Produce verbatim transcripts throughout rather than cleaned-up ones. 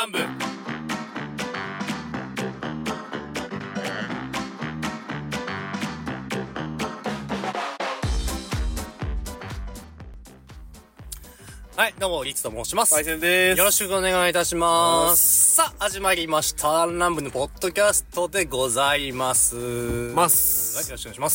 乱舞。はい、どうもリツと申します。 パイセンです。 よろしくお願いいたします。さあ始まりました乱舞のポッドキャストでございますますはい、よろしくお願いします。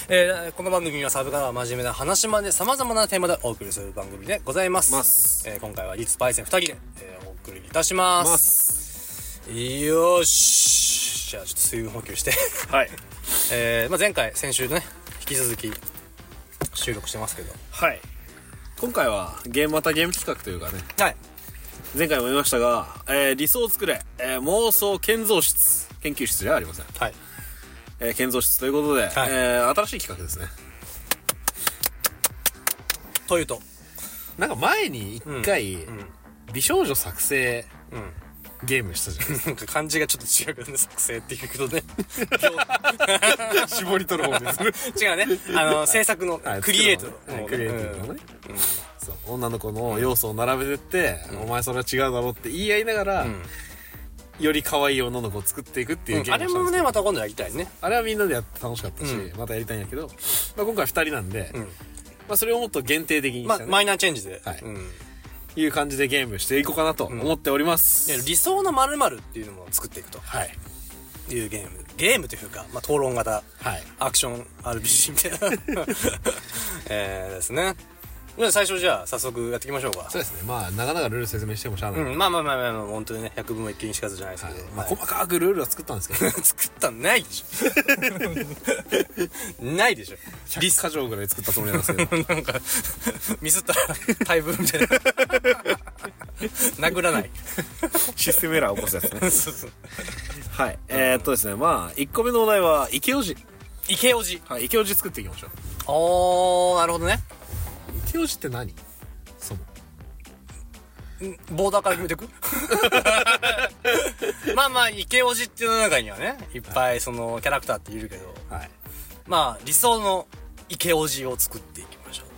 えー、この番組はサブから真面目な話まで様々なテーマでお送りする番組でございます。 ますえー、今回はリツパイセンふたりで、えー、お送りいたします。 ますよーし、じゃあちょっと水分補給してはい。 えー、まあ前回先週ね引き続き収録してますけど、 はい。今回はゲームまたゲーム企画というかね、 はい、 前回も言いましたが、えー、理想を作れ、えー、妄想建造室研究室ではありません。 はい、 えー、建造室ということで、 はい、 えー、新しい企画ですね。 というとなんか前に一回、うんうん、美少女作成、うん、ゲームしたじゃないですか。 なんか漢字がちょっと違うけどね、作成って言うけどね絞り取る方です違うね、あの制作のクリエイトの、 はい、クリエイトのね、うんうん、そう女の子の要素を並べてって、うん、お前それは違うだろうって言い合いながら、うん、より可愛い女の子を作っていくっていうゲームをしたんですけど、 うん、あれもねまた今度やりたいね。 あれはみんなでやって楽しかったし、うん、またやりたいんやけど、まあ、今回ふたりなんで、うん、まあ、それをもっと限定的にしたね、 まあ、マイナーチェンジで、 はい、 うん、 いう感じでゲームしていこうかなと思っております、 うん、理想の〇〇っていうのも作っていくと、はい、いうゲームゲームというか、まあ、討論型、はい、アクション アールピージー みたいなえーですね。最初じゃあ早速やっていきましょうか。 そうですね。まあ長々ルール説明してもしゃあない、 うん、まあまあまあまあ、まあ、本当にね百分も一見にしかずじゃないですけど、はい、 まあ、細かくルールは作ったんですけど作ったんないでしょないでしょ。 ひゃくか条ぐらい作ったつもりなんですけどなんかミスったら大分みたいな殴らないシステムエラー起こすやつねそうそう、 はい、えー、っとですね、まあいっこめのお題はイケオジ。 イケオジ、 はい、イケオジ作っていきましょう。 おー、なるほどね。 イケオジって何？そのボーダーから決めてくまあまあイケオジっていうの中にはねいっぱいそのキャラクターっているけど、はい、まあ理想のイケオジを作っていきましょうと。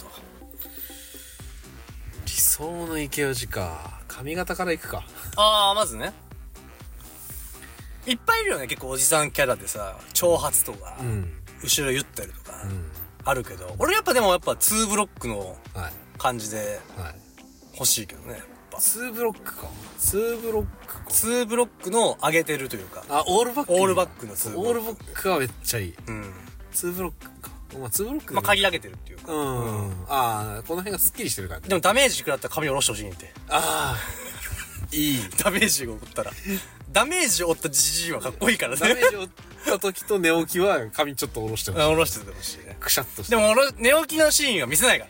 理想のイケオジか。髪型からいくか。 ああ、まずね、いっぱいいるよね結構おじさんキャラでさ、長髪とか、うん、後ろゆったりとか、うん、あるけど、俺やっぱでもやっぱツーブロックの感じで欲しいけどね、やっぱツーブロックか。ツーブロックか。 ツーブロックの上げてるというか、 あ、オールバック。 オールバックのツーブロック。 オールバックはめっちゃいい。うん。ツーブロックか。まあツーブロック。 まあ刈り上げてるっていうか。 うん。うん、ああ、この辺がスッキリしてるからね。 でもダメージ食らったら髪下ろしてほしいんって。 ああ。いい。 ダメージを負ったら。ダメージを負ったジジイはかっこいいからね。 ダメージを負った時と寝起きは髪ちょっと下ろしてほしい。 下ろしててほしいね。 くしゃっとして。 でも寝起きのシーンは見せないから。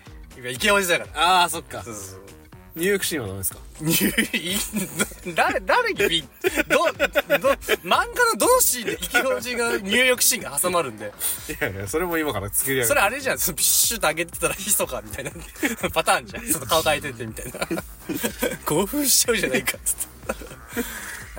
イケオジだから。 ああ、そっか。そうそうそう。入浴シーンはダメですか？ 入浴、誰、誰に、ど、ど、漫画のどのシーンでイケオジが入浴シーンが挟まるんで。 いやいや、それも今から作り上げる。 それあれじゃん、そのビッシュッと上げてたらヒソかみたいなパターンじゃん。ちょっと顔変えててみたいな。興奮しちゃうじゃないかっつって。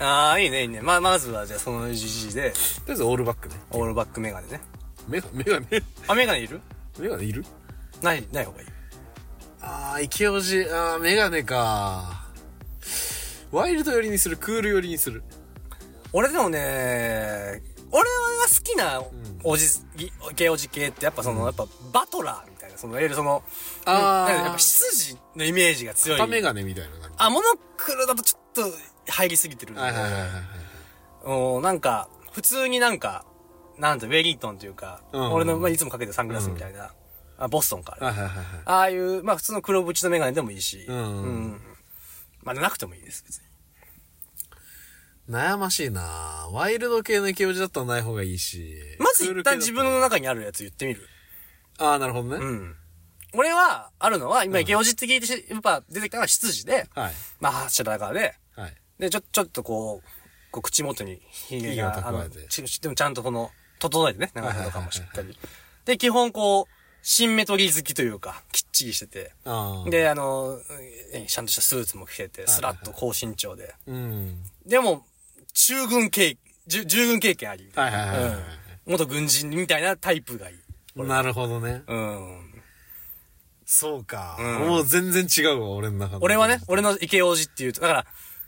ああ、いいねいいね。まあ、まずはじゃあそのじじいで。 とりあえずオールバックね。 オールバックメガネね。 メガネ、メガネ。 あ、メガネいる？ メガネいる？ ない、ない方がいい。ああ、イケオジ、あー、メガネか。ワイルド寄りにする、クール寄りにする。 俺でもね、俺が好きなおじ、イケオジ系ってやっぱその、うん、やっぱバトラーみたいな、その、いわゆるその、あー、やっぱ執事のイメージが強い。 片メガネみたいな感じ。 あ、モノクロだとちょっと入りすぎてるんで。はいはいはいはい。おなんか、普通になんか、なんて、ウェリートンというか、うん、俺の、まあ、いつもかけてるサングラスみたいな。うんあ、ボストンか、ね。はいはいはい。ああいう、まあ普通の黒縁のメガネでもいいし。うん、うん。うん。まあなくてもいいです、別に。 悩ましいなワイルド系のイケオジだったらない方がいいし。 まず一旦自分の中にあるやつ言ってみる。 ああ、なるほどね。 うん。俺は、あるのは、今イケオジって聞いて、やっぱ出てきたのは執事で、はい。まあ、発射だからで、はい。で、ちょ、ちょっとこう、こう口元にひげが、あの、でもちゃんとこの、整えてね、長さとかもしっかり。で、基本こう、シンメトリー好きというか、きっちりしてて。で、あの、ちゃんとしたスーツも着てて、スラッと高身長で。うん、でも、中軍経、従軍経験あり。はいはいはい、うん。元軍人みたいなタイプがいい。 なるほどね。うん。そうか。うん、もう全然違うわ、俺の中で。 俺はね、俺のイケオジっていうと、だから、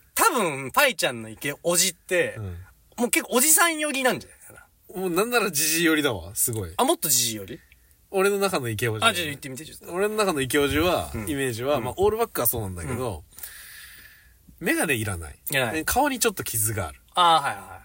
多分、パイちゃんの池おじって、うん、もう結構おじさん寄りなんじゃないかな。もうなんならじじ寄りだわ、すごい。 あ、もっとじじ寄り？ 俺の中の池おじ。 あ、じゃあ言ってみて、ちょっと。 俺の中の池おじは、うん、イメージは、うん、まあ、オールバックはそうなんだけど、うん、メガネいらない。いらない。顔にちょっと傷がある。 ああ、はいはい。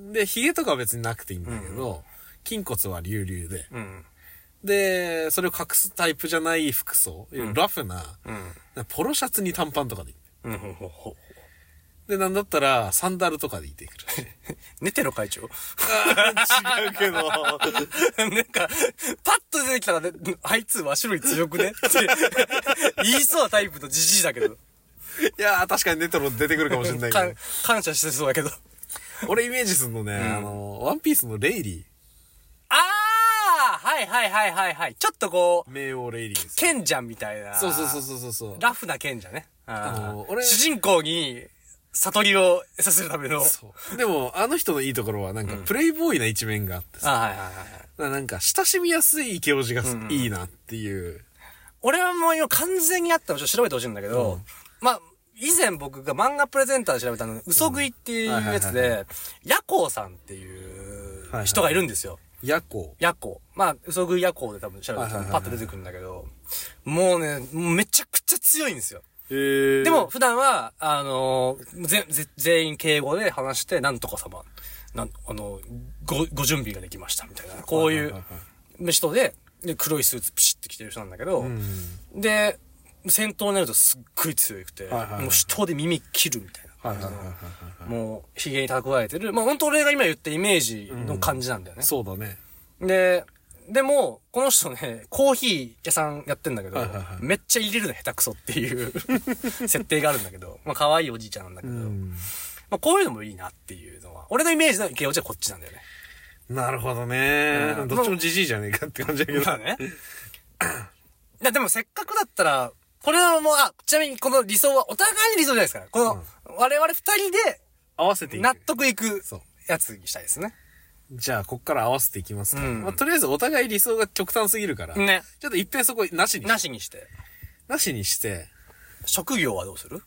で、髭とかは別になくていいんだけど、うん、筋骨は隆々で、うん、で、それを隠すタイプじゃない服装、うん、ラフな、うん、ポロシャツに短パンとかでいい。うん、ほほほで、なんだったら、サンダルとかでいてくる。 寝てろ、会長。 あ違うけど。なんか、 パッと出てきたら、ね、あいつは種類強くねって言いそうなタイプのジジイだけど。 いやー、確かに寝てろ出てくるかもしれないけど。 感謝してそうだけど。 俺イメージするのね、うん、あの、ワンピースのレイリー。 あーはいはいはいはいはい。ちょっとこう。 冥王レイリーです。 賢者みたいな。 そうそうそうそうそう。 ラフな賢者ね。あの、俺。主人公に、悟りを得させるための。 そう。でも、あの人のいいところは、なんか、プレイボーイな一面があってさ。 うん、あ、はいはいはい。 なんか、親しみやすい池オジがいいなっていう。うん、 俺はもう今完全にあったのちょっと調べてほしいんだけど、うん、まあ、以前僕が漫画プレゼンターで調べたの、嘘食いっていうやつで、ヤコウさんっていう人がいるんですよ。 ヤコウ。 ヤコウ。まあ、嘘食いヤコウで多分調べたらパッと出てくるんだけど、もうね、めちゃくちゃ強いんですよ。 へでも、普段は、あのー、ぜ、ぜ、全員敬語で話して、なんとか様、なん、あの、ご、ご準備ができました、みたいな。こういう人で、で、黒いスーツピシッて着てる人なんだけど、で、戦闘になるとすっごい強くて、もう人で耳切るみたいな感じの、もう、髭に蓄えてる。まあ、本当俺が今言ったイメージの感じなんだよね。 うん、そうだね。 で、でも、この人ね、コーヒー屋さんやってんだけど、はいはいはい、めっちゃ入れるの下手くそっていう設定があるんだけど、まあ可愛いおじいちゃんなんだけど、まあこういうのもいいなっていうのは、俺のイメージの池おじはこっちなんだよね。 なるほどね、うん。どっちもじじいじゃねえかって感じだけど。まあね。 いやでもせっかくだったら、これはもう、あ、ちなみにこの理想はお互いに理想じゃないですから。この、うん、我々二人で、 合わせていく。 納得いくやつにしたいですね。 じゃあ、こっから合わせていきますか。うん、まあ、とりあえずお互い理想が極端すぎるから。ね。ちょっと一遍そこなしにして。 なしにして。 なしにして。 職業はどうする？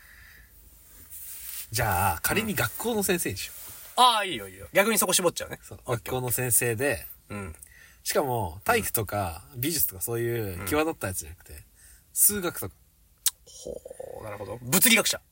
じゃあ、仮に学校の先生にしよう。うん、ああ、いいよいいよ。逆にそこ絞っちゃうね。 そう。学校の先生で。うん。しかも、体育とか美術とかそういう際立ったやつじゃなくて、うん、数学とか。 ほう、なるほど。物理学者。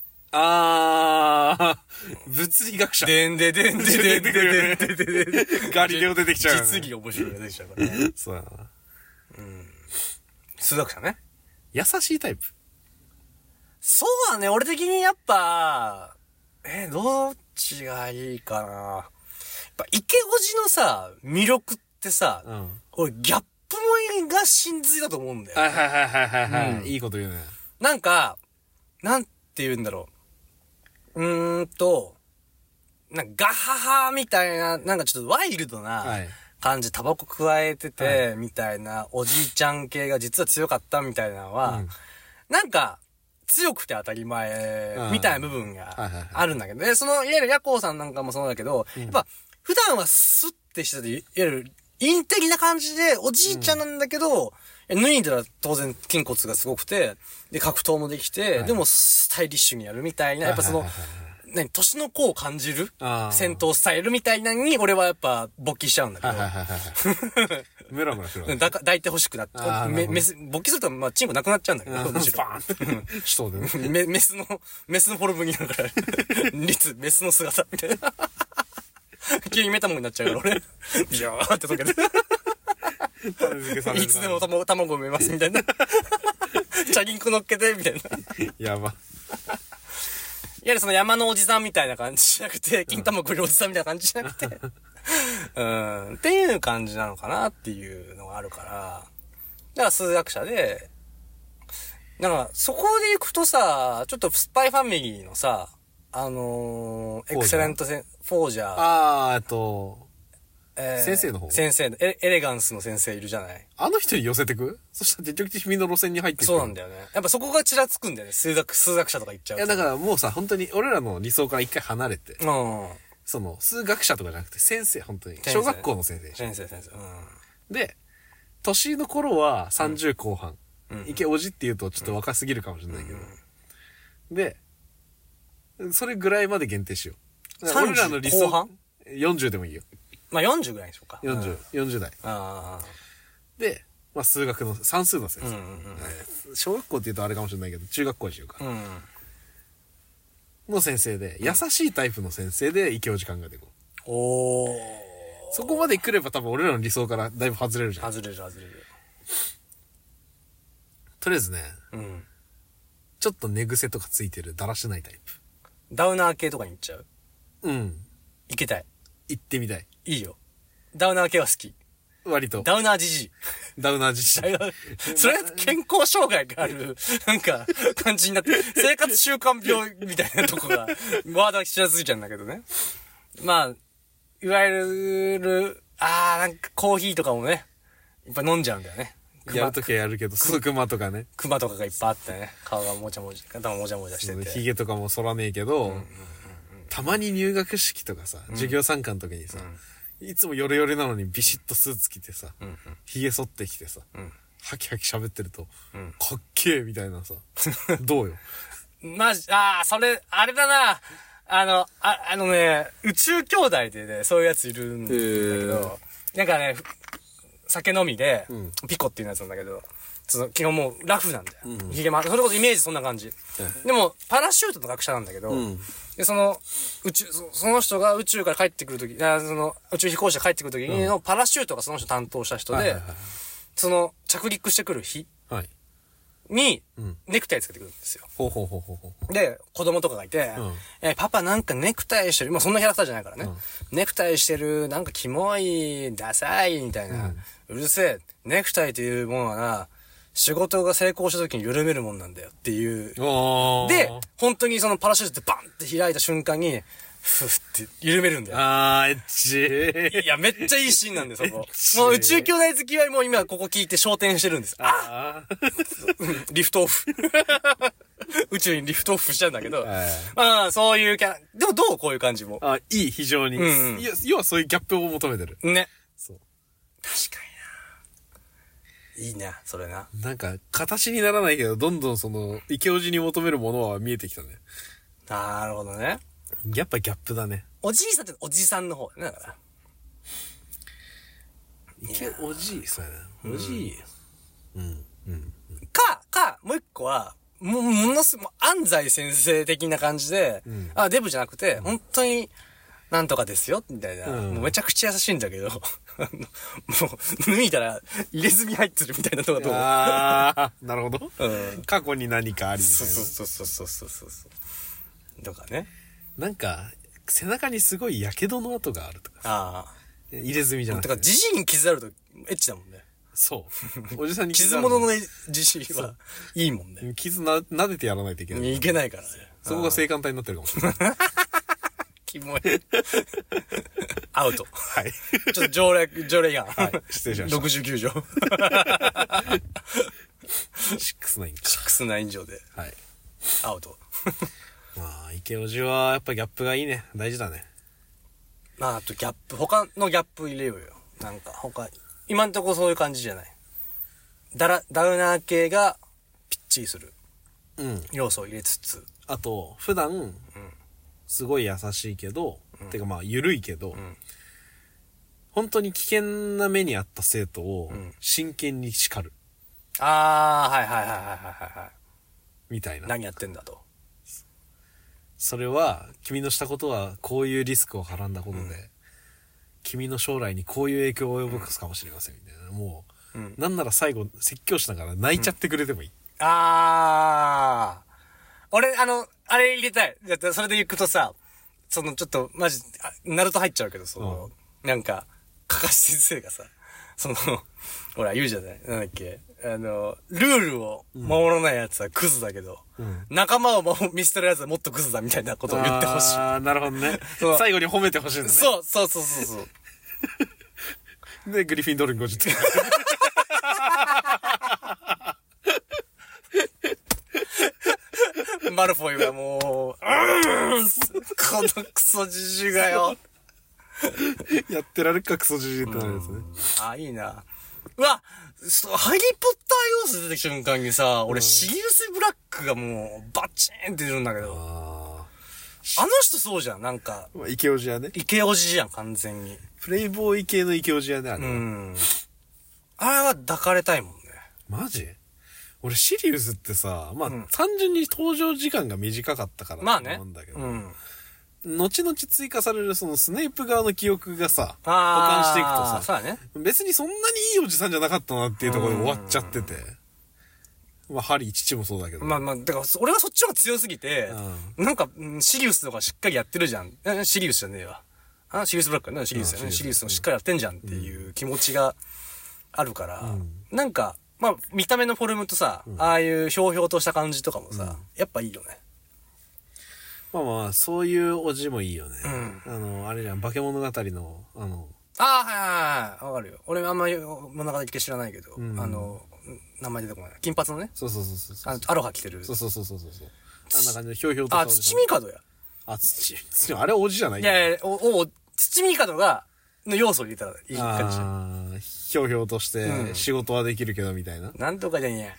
あー、物理学者。 でんででんででんででんでででん。ガリレオ出てきちゃう、ね。 実技面白いのが出てきちゃうからね。 そうやな。 うん。数学者ね。 優しいタイプ。 そうだね、俺的にやっぱ、えー、どっちがいいかな。やっぱ、池おじのさ、魅力ってさ、うん、俺ギャップ萌えが真髄だと思うんだよ、ね。 はいはいはいはいはい、うん。いいこと言うね。 なんか、なんて言うんだろう。うーんと、なんかガハハみたいな、なんかちょっとワイルドな感じ、タバコ加えてて、はい、みたいな、おじいちゃん系が実は強かったみたいなのは、うん、なんか、強くて当たり前、みたいな部分があるんだけどね。その、いわゆるヤコウさんなんかもそうだけど、うん、やっぱ、普段はスッてしてて、いわゆる、インテリな感じで、おじいちゃんなんだけど、うん、脱いだら当然筋骨がすごくて、で、格闘もできて、はい、でもスタイリッシュにやるみたいな、やっぱその、何、年の子を感じる戦闘スタイルみたいなのに、俺はやっぱ勃起しちゃうんだけど。 メラメラするわ。 だか、抱いてほしくなって、メ、メス、勃起すると、まあ、チンコなくなっちゃうんだけど、むしろ。 バーンって。人でね。 メ、メスの、メスのフォルムになるから、率、メスの姿みたいな。急にメタモンになっちゃうから、俺。ビャーって溶けて。いつでも卵、卵産めますみたいな。チャリンコ乗っけて、みたいな。 やば。 いわゆるその山のおじさんみたいな感じじゃなくて、金玉くるおじさんみたいな感じじゃなくて、うん、っていう感じなのかなっていうのがあるから、だから数学者で、なんかそこで行くとさ、ちょっとスパイファミリーのさ、あのー、エクセレントセン、フォージャー。 あー、えっと、えー、先生の方先生のエ、エレガンスの先生いるじゃない。 あの人に寄せてく？そしたら結局君の路線に入ってくる。 そうなんだよね。やっぱそこがちらつくんだよね。数学、数学者とか言っちゃう。 いやだからもうさ、本当に俺らの理想から一回離れて。うん。その、数学者とかじゃなくて先生、本当に。小学校の先生。 先生、先生。うん。 で、年の頃はさんじゅう後半。うん。いけおじって言うとちょっと若すぎるかもしれないけど。うん、で、 それぐらいまで限定しよう。俺らの理想。 後半 ? よんじゅう でもいいよ。 まあよんじゅうぐらいでしょうか。 よんじゅう、うん、よんじゅう代。 あで、まあ数学の、算数の先生。うんうんうん、小学校って言うとあれかもしれないけど、中学校にしようか。うん、の先生で、優しいタイプの先生で池尾時間が出てこう。おー。そこまで来れば多分俺らの理想からだいぶ外れるじゃん。 外れる外れる。 とりあえずね、うん、ちょっと寝癖とかついてるだらしないタイプ。 ダウナー系とかに行っちゃう？うん。行けたい。 行ってみたい。 いいよ。ダウナー系は好き。 割と。 ダウナーじじい。 ダウナーじじい。 それ健康障害がある、なんか、感じになって、生活習慣病みたいなとこが、ワードが知らずいちゃうんだけどね。まあ、いわゆる、あー、なんかコーヒーとかもね、いっぱい飲んじゃうんだよね。 やるときはやるけど、すぐクマとかね。 クマとかがいっぱいあってね。顔がもちゃもちゃ、頭もちゃもちゃしてて。 ヒゲとかも剃らねえけど、うんうんうんうん、たまに入学式とかさ、うん、授業参観の時にさ、うん、いつもヨレヨレなのにビシッとスーツ着てさ、うんうん、ヒゲ剃ってきてさ、うん、ハキハキ喋ってると、うん、かっけえみたいなさ、どうよ。 マジ、あー、それ、あれだな。あの、あ、あのね、宇宙兄弟でね、そういうやついるんだけど、なんかね、酒飲みで、うん、ピコっていうやつなんだけど、その、基本もうラフなんだよ。うん、ヒゲも、それこそイメージそんな感じ。うん、でも、パラシュートの学者なんだけど、うん、で、その、宇宙そ、その人が宇宙から帰ってくるとき、あその、宇宙飛行士が帰ってくるときのパラシュートがその人担当した人で、その、着陸してくる日に、ネクタイつけてくるんですよ。 ほうほうほうほう。 で、子供とかがいて、うん、え、パパなんかネクタイしてる、まあそんなキャラクターじゃないからね。うん、ネクタイしてる、なんかキモい、ダサい、みたいな、うん、うるせえ、ネクタイというものはな、仕事が成功した時に緩めるもんなんだよっていう。で、本当にそのパラシュートってバンって開いた瞬間に、ふって緩めるんだよ。 あー、エッチ。 いや、めっちゃいいシーンなんですよ、そこ。もう宇宙兄弟好きはもう今ここ聞いて昇天してるんです。あーリフトオフ。宇宙にリフトオフしちゃうんだけど。まあ、そういうキャラ。でもどうこういう感じも。 あ、いい、非常に。うんうん、いや、要はそういうギャップを求めてる。 ね。そう。確かにな。いいな、それな。 なんか、形にならないけど、どんどんその、イケオジに求めるものは見えてきたね。 なるほどね。 やっぱギャップだね。 おじいさんっておじさんの方だね、だから。 いけ、おじい、そうやな。おじい。うん。うん。 か、か、もう一個は、も、ものすごい、安西先生的な感じで、うん、あ、デブじゃなくて、うん、本当に、なんとかですよ、みたいな。うん、もうめちゃくちゃ優しいんだけど、もう、脱いだら、入れ墨入ってるみたいなとこどう？ ああ、なるほど。うん。過去に何かありみたいな。 そうそうそうそうそうそうそう。とかね。 なんか、背中にすごい火傷の跡があるとか。ああ。入れ墨じゃなくて。 だから、じじいに傷あると、エッチだもんね。 そう。おじさんに傷物のじじいは、いいもんね。 傷な、撫でてやらないといけない。 いけないからね。 そこが性感帯になってるかもしれない。 キモい。アウト。 はい。 ちょっと条例、条例が。 はい。失礼しました。 ろくじゅうきゅう条。ろくじゅうきゅうか。ろくじゅうきゅう条で。はい。アウト。 まあ、池おじはやっぱギャップがいいね。大事だね。 まあ、あとギャップ、他のギャップ入れようよ。なんか、他、今んとこそういう感じじゃない。ダラ、ダウナー系がピッチリする。うん。要素を入れつつ。 あと、普段、うん、すごい優しいけど、うん、てかまあ、緩いけど、うん、本当に危険な目にあった生徒を真剣に叱る。 うん、ああ、はいはいはいはいはいはい。 みたいな。 何やってんだと。 それは、君のしたことはこういうリスクをはらんだことで、うん、君の将来にこういう影響を及ぼすかもしれませんみたいな。もう、うん、なんなら最後、説教しながら泣いちゃってくれてもいい。うん、 あー。俺、あの、あれ入れたい。だってそれで行くとさ、そのちょっと、マジ、ナルト入っちゃうけど、その、うん、なんか、かかし先生がさ、その、ほら、言うじゃないなんだっけあの、ルールを守らない奴はクズだけど、うん、仲間を見捨てる奴はもっとクズだみたいなことを言ってほしい。 ああ、なるほどね。最後に褒めてほしいんだね。 そうそうそうそうそう。 で、グリフィンドールにごじゅってん。 マルフォイはもう、うーんこのクソジジイがよ。 やってられっかクソジジイってなるやつね。 あ、いいな。うわハリーポッター要素出てきた瞬間にさ、俺、シリウスブラックがもう、バチーンって出るんだけど。 あの人そうじゃん、なんか。 まあ、イケオジやね。 イケオジじゃん、完全に。 プレイボーイ系のイケオジやね、あれ。 うん。あれは抱かれたいもんね。 マジ？俺シリウスってさ、まあ、うん、単純に登場時間が短かったからと思うんだけど、まあね、うん、後々追加されるそのスネイプ側の記憶がさ、保管していくとさ、 そうだね、別にそんなにいいおじさんじゃなかったなっていうところで終わっちゃってて、まあ、ハリー父もそうだけど。 まあまあ、だから俺はそっちの方が強すぎて、うん、なんか、シリウスとかしっかりやってるじゃん。シリウスじゃねえわ。あ、シリウスブラックね、シリウスやね。シリウスもしっかりやってんじゃんっていう気持ちがあるから、うん、なんか、まあ、見た目のフォルムとさ、うん、ああいうひょうひょうとした感じとかもさ、うん、やっぱいいよね。 まあまあ、そういうおじもいいよね。うん、あの、あれじゃん、化け物語の、あの、 ああ、はいはいはい、わかるよ。俺あんまり物語系知らないけど、うん、あの、名前出てこない。金髪のね。 そうそうそうそう。 あアロハ着てる。 そうそうそうそうそう。あんな感じでひょうひょうと。 あ、土見門や。 あ、土、土、あれおじじゃないいやいや、お、お、土見門が、の要素を入れたらいい感じ。 ああ、ひょうひょうとして仕事はできるけどみたいな。 うん、なんとかじゃんや。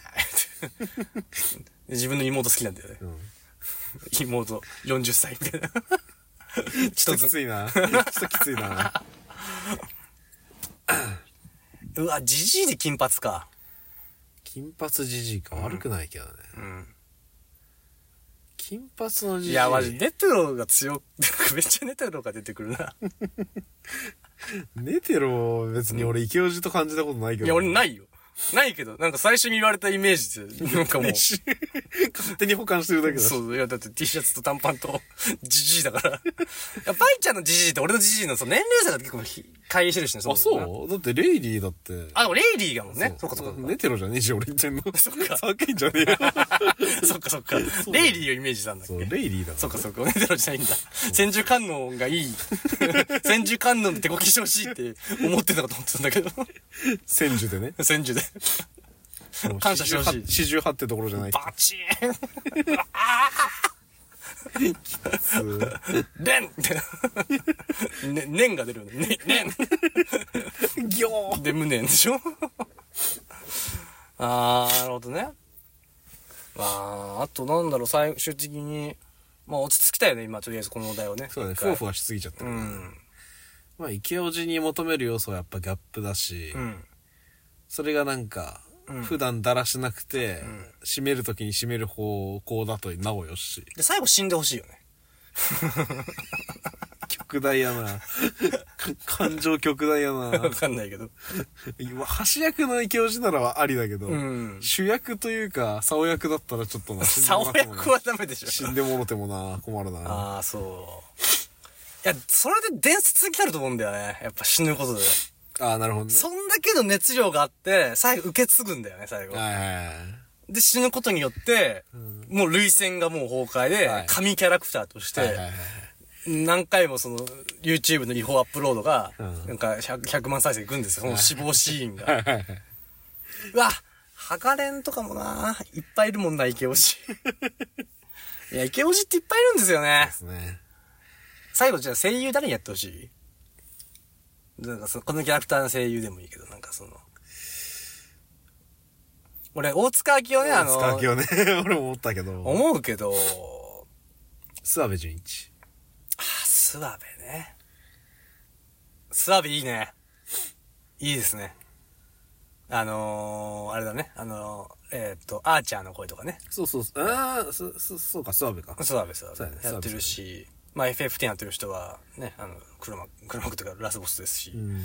自分の妹好きなんだよね。うん、妹よんじゅっさいみたいな。 ちょっときついな。ちょっときついな。 うわ、ジジイで金髪か。 金髪ジジイか、悪くないけどね。うん。金髪のジジイ。 いや、マジ、ネテロが強く、めっちゃネテロが出てくるな。 ネテロ、別に俺、イケオジと感じたことないけど、ね。 いや、俺ないよ。ないけど、なんか最初に言われたイメージで、なんかもう。 勝手に保管してるだけだし。 そう、いや、だって T シャツと短パンと、ジジイだから。いや、パイちゃんのジジイと俺のジジイのその年齢差が結構、乖離してるしね、 そう。あ、そうだってレイリーだって。 あ、でもレイリーがもんね。そっかそっか。 ネテロじゃねえし、俺言ってんの。 そっか。 叫んじゃねえよ。 そっかそっか。レイリーをイメージしたんだっけ。 そう、レイリーだ。 そっかそっか。ネテロじゃないんだ。千手観音がいい。千手観音で手こきしてほしいって思ってたかと思ってたんだけど。 千手でね。 千手で。感謝してほしい。 四十八ってところじゃない。 バチーンきつレンってね、念が出るよね。ね、 ねんギョーで、無念でしょあー、なるほどね。まあ、あとなんだろう、最終的に、まあ落ち着きたいよね、今、とりあえずこのお題をね。 そうだね、ふわふわしすぎちゃったから、ね。うん。まあ、イケオジに求める要素はやっぱギャップだし、うん、それがなんか、うん、普段だらしなくて、うん、締めるときに締める方向だとなおよし。 で、最後死んでほしいよね。 極大やな。感情極大やな。 わかんないけど。 橋役のイケオジならはありだけど、うん、主役というか、竿役だったらちょっとな。 竿役はダメでしょ。 死んでもろてもな、困るな。 ああ、そう。いや、それで伝説になると思うんだよね。やっぱ死ぬことで。 ああ、なるほどね。 そんだけの熱量があって、最後受け継ぐんだよね、最後。はいはいはい。で、死ぬことによって、うん、もう類線がもう崩壊で、はい、神キャラクターとして、はいはいはい、何回もその、YouTube の違法アップロードが、うん、なんか 100, ひゃくまん再生いくんですよ、その死亡シーンが。はいはいはい、うわ、ハガレンとかもな、いっぱいいるもんな、イケオジ。いや、イケオジっていっぱいいるんですよね。そうですね。最後じゃあ声優誰にやってほしい？なんかその、このキャラクターの声優でもいいけど、なんかその、俺、大塚明夫ね、あの、 大塚明夫ね。俺も思ったけど。 思うけど、 諏訪部純一。 ああ、諏訪部ね。諏訪部いいね。いいですね。あのー、あれだね、あのー、えっと、アーチャーの声とかね。 そうそうそう、ああ、そ、そ、そうか、諏訪部か。 諏訪部、諏訪部。やってるし、まあ エフエフテン やってる人は、ね、あの、黒幕、黒幕というかラスボスですし、うん。うん。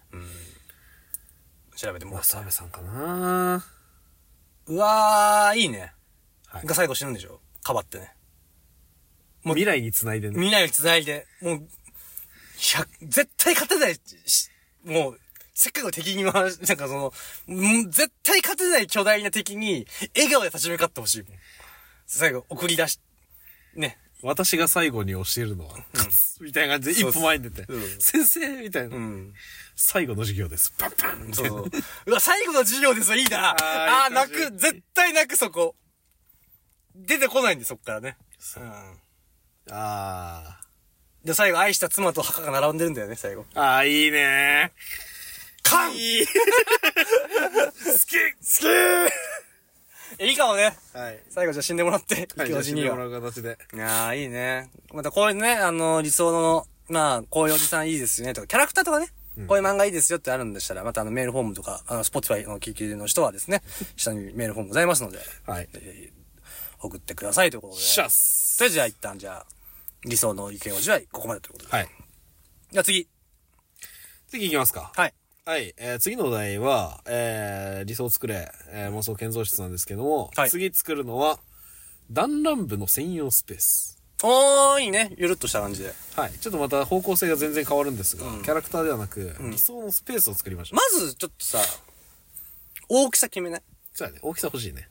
調べてもらって。 諏訪部さんかな。 うわー、いいね。はい。が最後死ぬんでしょ？かばってね。 もう未来に繋いでね。 未来に繋いで、もう、絶対勝てないし、もう、せっかく敵に回し、なんかその、絶対勝てない巨大な敵に、笑顔で立ち向かってほしいもん。最後、送り出し、ね。 私が最後に教えるのは、勝つ、うん、みたいな感じで一歩前に出て、先生みたいな、うん。最後の授業です。パンパンそうそう。うわ、最後の授業ですよ、いいな。ああ、泣く、絶対泣く、そこ。出てこないんで、そっからね。うん。ああ。で、最後、愛した妻と墓が並んでるんだよね、最後。 ああ、いいねー。 カンいい好き好きいいかもね。 はい。 最後じゃあ死んでもらって、 はい、じゃあ死んでもらう形で。 いやー、いいね。またこういうね、あの、理想の、まあ、こういうおじさんいいですよね、とか、キャラクターとかね、うん、こういう漫画いいですよってあるんでしたら、またあの、メールフォームとか、あの、スポティファイの聞きの人はですね、下にメールフォームございますので、 はい。 えー、送ってくださいということで。 シャス。 とりあえずじゃあ一旦じゃあ、理想の意見おじはここまでということで。 はい。 じゃあ次。 次行きますか。 はい。 はい。えー、次のお題は、えー、理想を作れ、えー、妄想建造室なんですけども、はい、次作るのは、弾丸部の専用スペース。 おー、いいね。ゆるっとした感じで。 はい。ちょっとまた方向性が全然変わるんですが、うん、キャラクターではなく、うん、理想のスペースを作りました。 まず、ちょっとさ、大きさ決めない？ そうだね。大きさ欲しいね。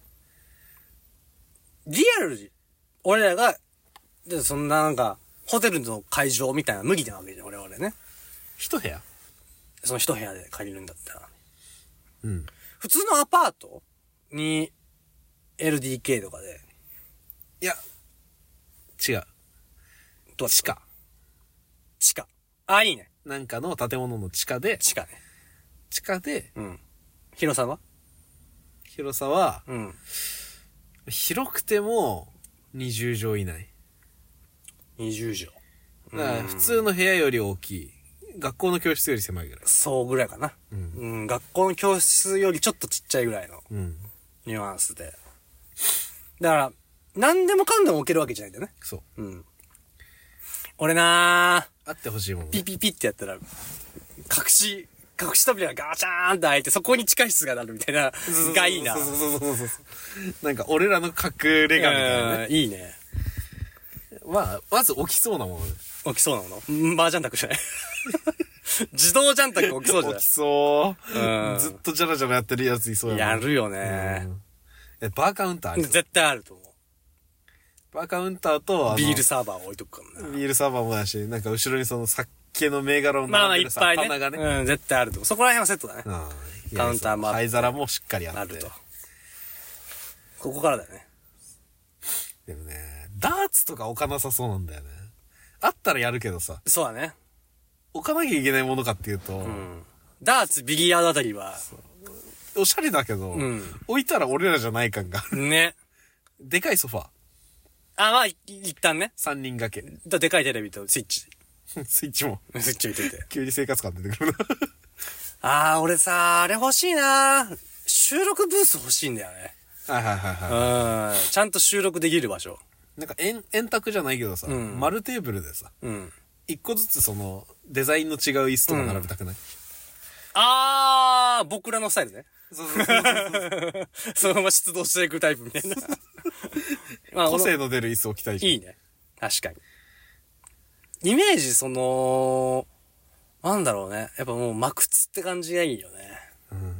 リアルに、俺らが、でそんななんか、ホテルの会場みたいな無理なわけじゃん、俺々ね。 一部屋？ その一部屋で借りるんだったら。 うん。 普通のアパートに エルディーケー とかで。 いや、違う。 どう地下。地下。あ、いいね。 なんかの建物の地下で。 地下ね。 地下で。 うん。広さは？ 広さは、 うん。 広くてもにじゅうじょう以内。 にじゅうじょう。だから普通の部屋より大きい。学校の教室より狭いぐらい。 そうぐらいかな。 うん。 うん、学校の教室よりちょっとちっちゃいぐらいの。 うん。 ニュアンスで。だから、何でもかんでも置けるわけじゃないんだよね。 そう。 うん。俺なー。あってほしいもんね。 ピピピってやったら、隠し、隠し扉がガチャーンと開いて、そこに地下室がなるみたいな、がいいな。 そうそうそうそうそう。なんか俺らの隠れ家みたいなね。 いいね。 まあ、まず起きそうなものね。 起きそうなものバージャン卓じゃない自動ジャン卓起きそうじゃない起きそう。うん。ずっとジャラジャラやってるやついそうやもん。やるよね。 え、バーカウンターある？ 絶対あると思う。 バーカウンターと、 ビールサーバー置いとくかもね。ビールサーバーもだし、なんか後ろにその酒の銘柄を並んでるさ、 まあまあいっぱいね。 棚がね。 うん、絶対あると思う。そこら辺はセットだね。うん。カウンターもあって。 灰皿もしっかりあって。 あると。ここからだよね。 でもね、ダーツとか置かなさそうなんだよね。あったらやるけどさ。 そうだね。 置かなきゃいけないものかっていうと。うん。 ダーツ、ビリヤードあたりは。 おしゃれだけど、うん、置いたら俺らじゃない感が。 ね。 でかいソファー。 あ、まあ、一旦ね。 三人掛け。 だでかいテレビとスイッチ。 スイッチも。 スイッチ置いてて。 急に生活感出てくるな。 あー、俺さ、あれ欲しいな。収録ブース欲しいんだよね。 はいはいはいはい。 うん。ちゃんと収録できる場所。 なんか円、円卓じゃないけどさ、うん、丸テーブルでさ、 うん。 一個ずつその、デザインの違う椅子とか並べたくない？うん、 あー、僕らのスタイルね。 そうそうそうそうそのまま出動していくタイプみたいな。 まあ、個性の出る椅子置きたいじゃん。 いいね。確かに。イメージ、その、なんだろうね。やっぱもう、マクツって感じがいいよね。 うん。い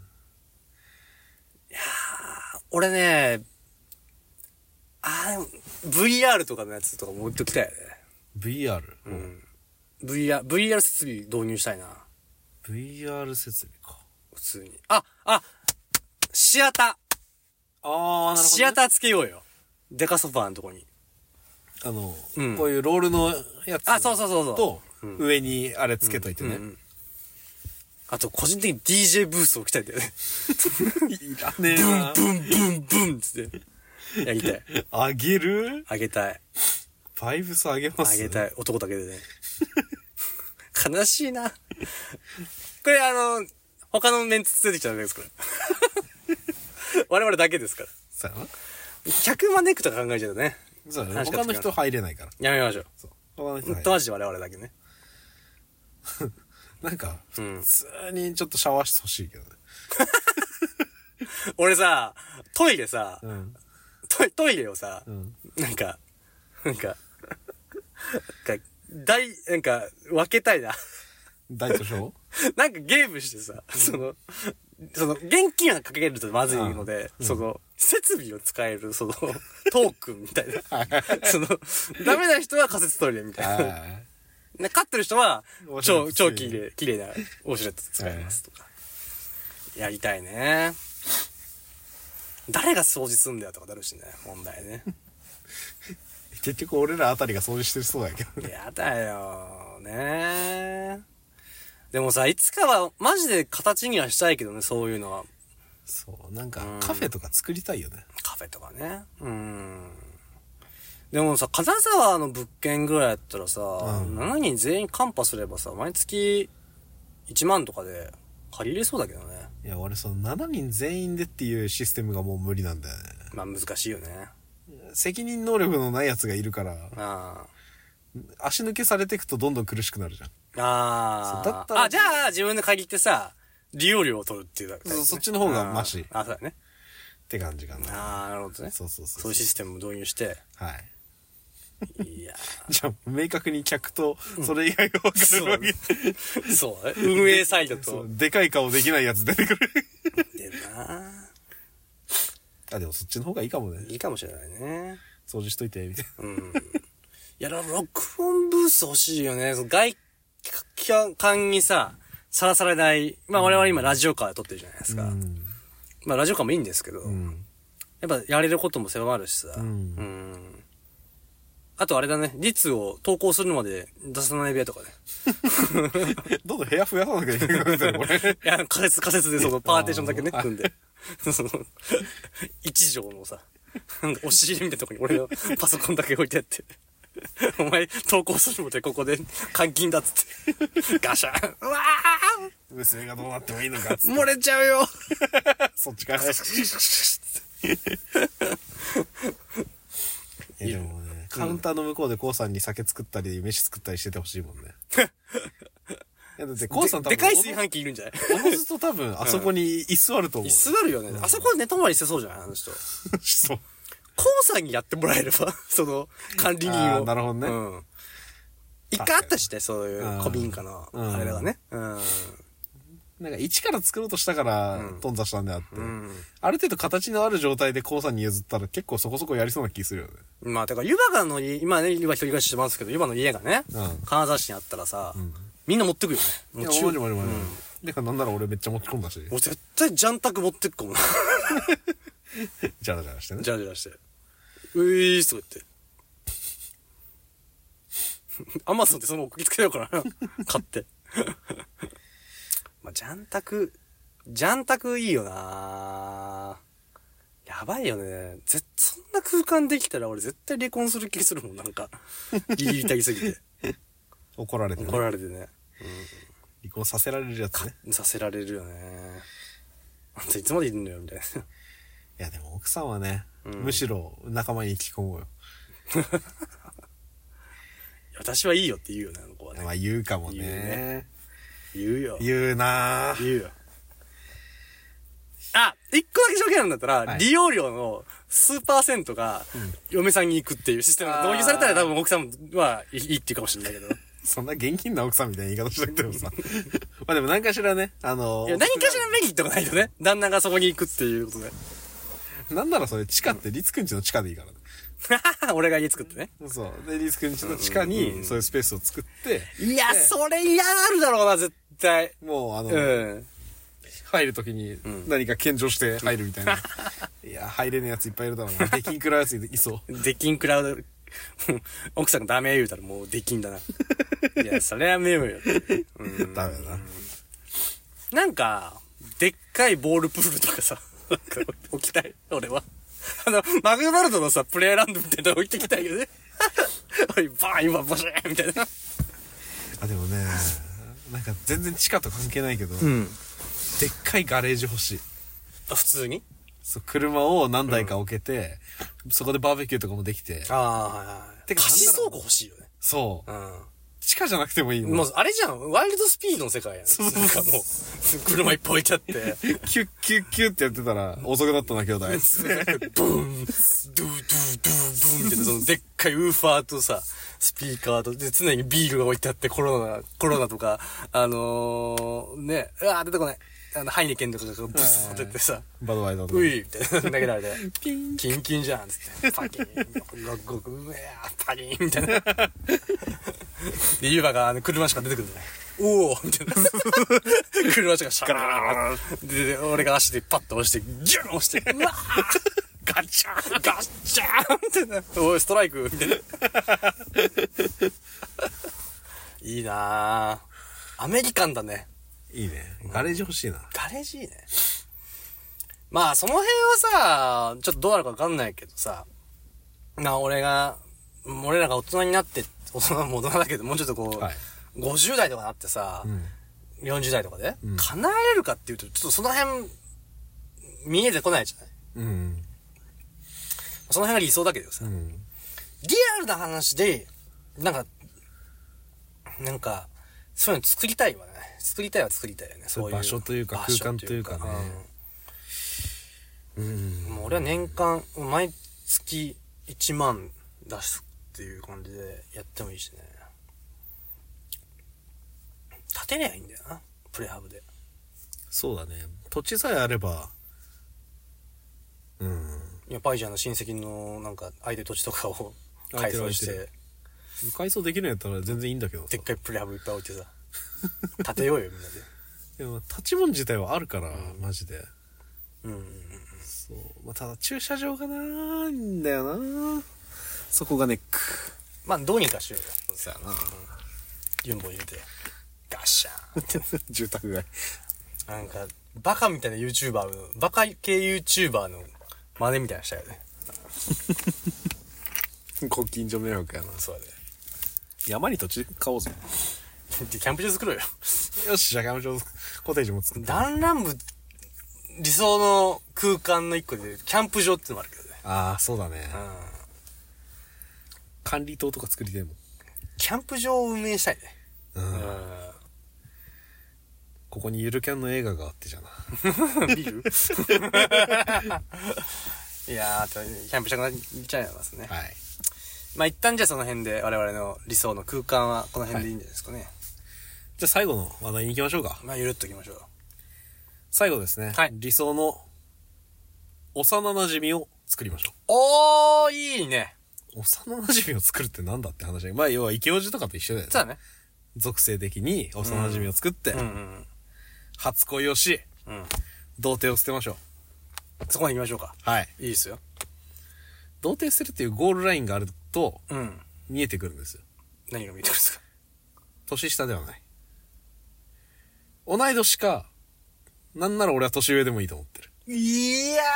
やー、俺ね、あー、ブイアール とかのやつとかも置いときたいよね。 ブイアール？ うん。ブイアール、ブイアール 設備導入したいな。 ブイアール 設備か。 普通に。あ、あ、シアター。 あー、なるほど、ね。 シアターつけようよ。デカソファーのとこに。 あの、うん、こういうロールのやつ。 あ、そうそうそうそう。 と、上にあれつけといてね。うんうんうん、 あと、個人的に ディージェー ブース置きたいんだよね。 いらねえな。 ブンブンブンブンつって。やりたい。 あげる？ あげたい。 バイブスあげます？ あげたい。男だけでね。悲しいな。これあの、他のメンツ連れてきちゃダメですから。我々だけですから。 そうやな。 客招くとか考えちゃうとね。 そうだね。他の人入れないから。 やめましょう。 そう。他の人入れない。 マジで我々だけね。 なんか、普通にちょっとシャワー室欲しいけどね。 俺さ、トイレさ、 うん、 トイ、トイレをさ、 うん、 なんか、なんか、なんか、大、なんか、分けたいな。 大と小なんかゲームしてさ、うん、その、その、現金がかけるとまずいので、うん、その、設備を使える、その、トークンみたいな。その、ダメな人は仮設トイレみたいな。ね、勝ってる人は、超、超綺麗、綺麗なウォシュレット使いますとか。やりたいね。誰が掃除すんだよとかなるしね、問題ね。 結局俺らあたりが掃除してるそうだけどね。やだよ、ね。でもさ、いつかはマジで形にはしたいけどね、そういうのは。 そうなんかカフェとか作りたいよね。 カフェとかね。うん。でもさ、金沢の物件ぐらいやったらさ、うん、しちにん全員カンパすればさ、毎月いちまんとかで借りれそうだけどね。 いや、俺そのしちにん全員でっていうシステムがもう無理なんだよね。 まあ難しいよね。 責任能力のないやつがいるから、あ足抜けされていくとどんどん苦しくなるじゃん。 ああ。だったら。あ、じゃあ自分で借りてさ、利用料を取るっていうだけ、ね、 そ, そっちの方がマシ。 ああ、そうだね。 って感じかな。 ああ、なるほどね。 そうそうそう。 そういうシステムも導入して。 はい。 いやじゃあ、明確に客と、それ以外が分かるわけ、 うん。そう、ね、運営サイドと。 でかい顔できないやつ出てくる。 出るなあ、でもそっちの方がいいかもね。 いいかもしれないね。 掃除しといて、みたいな。うん。 いや、録音ブース欲しいよね。外観にさ、さらされない。まあ我々今ラジオカーで撮ってるじゃないですか。うん、まあラジオカーもいいんですけど、うん、やっぱやれることも狭まるしさ。うん。うん、あとあれだね、率を投稿するまで出さない部屋とかね。 どんどん部屋増やさなきゃいけないんだよ、これ。いや、仮設、仮設でそのパーテーションだけね、組んで。その、一畳のさ、押し入れみたいなとこに俺のパソコンだけ置いてあって。お前、投稿するのでここで監禁だっつって。ガシャン。うわー娘がどうなってもいいのかっつって。 漏れちゃうよそっちから。いやでもね、カウンターの向こうでコウさんに酒作ったり、飯作ったりしててほしいもんね。いやだってコウさん多分でかい炊飯器いるんじゃない？ おのずと多分、あそこに椅子あると思う。 椅子あるよね。あそこで寝泊まりしてそうじゃないあの人。 そう。 コウさんにやってもらえれば、その、管理人を。 なるほどね。うん。 一回あったしね、そういう古民家の、あれだね。うん。 なんか一から作ろうとしたから、頓挫したんであって、うん。ある程度形のある状態でコウさんに譲ったら結構そこそこやりそうな気するよね。 まあ、だから湯葉がの、今ね、湯葉一人暮らししてますけど、湯葉の家がね、うん、金沢市にあったらさ、うん、みんな持ってくよね。 もちろん。いや、マジマジマジ。でか、なんなら俺めっちゃ持ち込んだし。 俺絶対ジャンタク持ってくかもな。 ジャラジャラしてね。 ジャラジャラして。ういーすとか言って。アマゾンってそのまま送りつけようかな。買って。まあ、ジャンタク、ジャンタクいいよなやばいよね。ぜそんな空間できたら俺絶対離婚する気するもん、なんか。言いたいすぎて。 怒られてね。怒られてね。うん、 離婚させられるやつね。 させられるよね。あんたいつまでいるのよ、みたいな。いやでも奥さんはね、うん、むしろ仲間に引き込もうよ。 私はいいよって言うよね、あの子はね。 まあ言うかもね。言うね。 言うよ。 言うなぁ。 言うよ。あ、一個だけ条件なんだったら、はい、利用料の数パーセントが嫁さんに行くっていうシステムが導入されたら多分奥さんはいいっていうかもしれないけど。 そんな現金な奥さんみたいな言い方しなくてもさ。まあでも何かしらね、あのー、 いや、何かしらメリットがないとね。旦那がそこに行くっていうことで。 なんならそれ地下ってリツくんちの地下でいいからね。 俺が家作ってね。 そう。で、リツくんちの地下にそういうスペースを作って。 いや、それ嫌がるだろうな、絶対。 もうあの、うん、入るときに何か献上して入るみたいな。いや、入れねえやついっぱいいるだろうな。出禁食らうやついそう。 出禁食らう。奥さんがダメ言うたらもう出禁だな。いや、それはメモよ。 うん、ダメだな。 なんか、でっかいボールプールとかさ、なんか置きたい、俺は。あの、マグマルドのさ、プレイランドみたいなの置いてきたいよね。おい、バーン今、ボシーンみたいな。 あ、でもね、なんか全然地下と関係ないけど、うん、でっかいガレージ欲しい。 あ、普通に？ そう、車を何台か置けて、うん、そこでバーベキューとかもできて。 ああ、はいはい。てか、貸し倉庫欲しいよね。 そう。うん。地下じゃなくてもいいもん。 もう、あれじゃん。ワイルドスピードの世界やん。そうなんかもう、車いっぱい置いちゃって。 キュッキュッキュッってやってたら、遅くなったな、兄弟。ブーン、ドゥードゥードゥードゥーみたいな、そのでっかいウーファーとさ、スピーカーと、で、常にビールが置いてあって、コロナ、コロナとか、あのー、ね、うわー出てこない。あの、ハイネケンとかがブスってってさ、バドワイザーとか。 ういみたいな、投げられて、ピン、キンキンじゃん、つって、パキン、ゴッゴッうえー、パキン、みたいな。で、ユーバがあの車しか出てくるんだよ。おーみたいな。車しかシャーッで、で、俺が足でパッと押して、ギューン押して、うわーガチャーンガッチャーンみたいな。おい、ストライクみたいな。いいなぁ。アメリカンだね。 いいね。ガレージ欲しいな。 ガレージいいね。 まあ、その辺はさ、ちょっとどうなるかわかんないけどさ、な、俺が、俺らが大人になって、大人も大人だけど、もうちょっとこう、はい、ごじゅう代とかなってさ、うん、よんじゅう代とかで、うん、叶えれるかっていうと、ちょっとその辺、見えてこないじゃない、うん、その辺が理想だけどさ、うん、リアルな話で、なんか、なんか、そういうの作りたいわね。作りたいは作りたいよね。そういう場所というか空間というかね。 うん。うん、もう俺は年間、毎月いちまん出すっていう感じでやってもいいしね。建てりゃいいんだよな。プレハブで。 そうだね。土地さえあれば。 うん。いや、パイちゃんの親戚のなんか空いてる土地とかを改装して。 改装できるんやったら全然いいんだけど。 でっかいプレハブいっぱい置いてさ。建てようよ、みんなで。 でも、立ち物自体はあるから、うん、マジで。うんうんうん。そう。まあ、ただ駐車場がなーんだよなそこがネック。 まあ、どうにかしようよ。そうやな。うん。ユンボ入れて、ガッシャーン。 住宅街。 なんか、バカみたいな YouTuber の、バカ系 YouTuber の真似みたいなしたよね。 ご近所迷惑やな。 そうだね。 山に土地買おうぜ。 キャンプ場作ろうよ。 よし、じゃあキャンプ場、コテージも作って。 弾丸部、理想の空間の一個で、キャンプ場ってのもあるけどね。 ああ、そうだね。うん。管理棟とか作りたいもん。 キャンプ場を運営したいね。うん。うん、 ここにゆるキャンの映画があってじゃな。 ビルいやー、キャンプしたくなっちゃいますね。はい。まあ一旦じゃあその辺で我々の理想の空間はこの辺でいいんじゃないですかね。はい、 じゃあ最後の話題に行きましょうか。 まあゆるっと行きましょう。 最後ですね。はい。理想の幼馴染を作りましょう。 おー、いいね。 幼馴染を作るってなんだって話だよ。まあ要は池王子とかと一緒だよね。 そうだね。 属性的に幼馴染を作って、うんうんうん、初恋をし、うん、童貞を捨てましょう。そこに行きましょうか。はい。いいですよ。 童貞捨てるっていうゴールラインがあると、うん、見えてくるんですよ。 何が見えてくるんですか？ 年下ではない。同い年か、なんなら俺は年上でもいいと思ってる。 いやー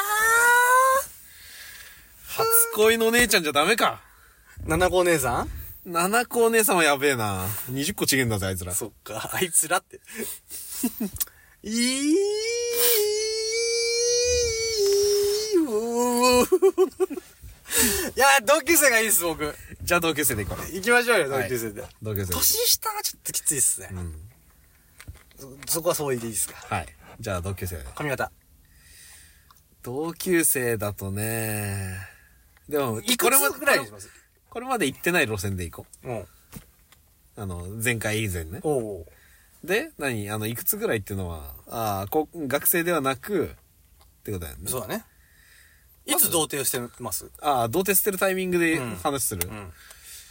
初恋の姉ちゃんじゃダメか。 七子お姉さん？ 七子お姉さんはやべえな。二十個違えんだぜ、あいつら。 そっか、あいつらって。いーいやー、同級生がいいです、僕。 じゃあ同級生で行こう。 行きましょうよ、同級生で。はい、 同級生で。 年下はちょっときついっすね。うん。そ、そこはそう言っていいですか。 はい。じゃあ同級生で。 髪型。 同級生だとね、でも、 いくつぐらいにします？ これまで行ってない路線で行こう。うん。あの、前回以前ね。おう。で、何あの、いくつぐらいっていうのは、ああ、こ学生ではなく、ってことだよね。 そうだね。いつ童貞をしてます？ ああ、童貞捨てるタイミングで話する、うんうん、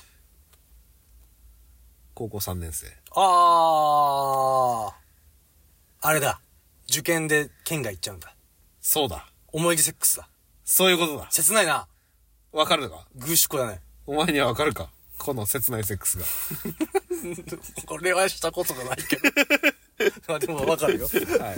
高校さんねん生。 ああ、あれだ。受験で県外行っちゃうんだ。 そうだ。 思い出セックスだ。 そういうことだ。 切ないな。 わかるのか？ グーシュコだね。 お前にはわかるか？この切ないセックスが。 これはしたことがないけど。まあでもわかるよ。はい。